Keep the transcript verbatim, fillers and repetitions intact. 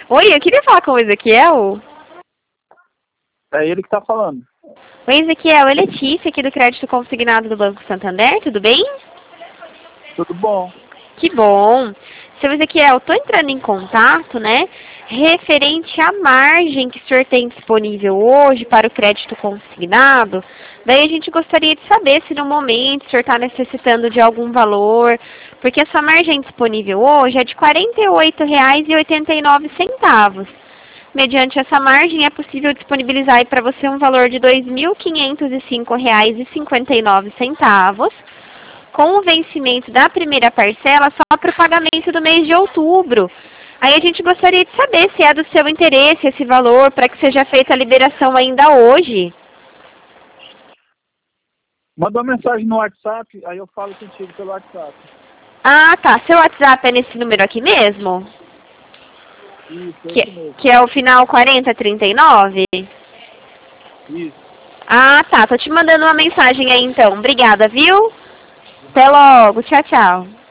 Oi, eu queria falar com o Ezequiel. É ele que tá falando. Oi, Ezequiel, é Letícia aqui do Crédito Consignado do Banco Santander, tudo bem? Tudo bom? Que bom. Seu Ezequiel, estou entrando em contato, né, referente à margem que o senhor tem disponível hoje para o crédito consignado. Daí a gente gostaria de saber se no momento o senhor está necessitando de algum valor, porque a sua margem disponível hoje é de quarenta e oito reais e oitenta e nove centavos. Mediante essa margem, é possível disponibilizar para você um valor de dois mil quinhentos e cinco reais e cinquenta e nove centavos, com o vencimento da primeira parcela só para o pagamento do mês de outubro. Aí a gente gostaria de saber se é do seu interesse esse valor, para que seja feita a liberação ainda hoje. Manda uma mensagem no WhatsApp, aí eu falo contigo pelo WhatsApp. Ah, tá. Seu WhatsApp é nesse número aqui mesmo? Isso, é Que, isso mesmo. que é o final quarenta trinta e nove? Isso. Ah, tá. Tô te mandando uma mensagem aí então. Obrigada, viu? Até logo. Tchau, tchau.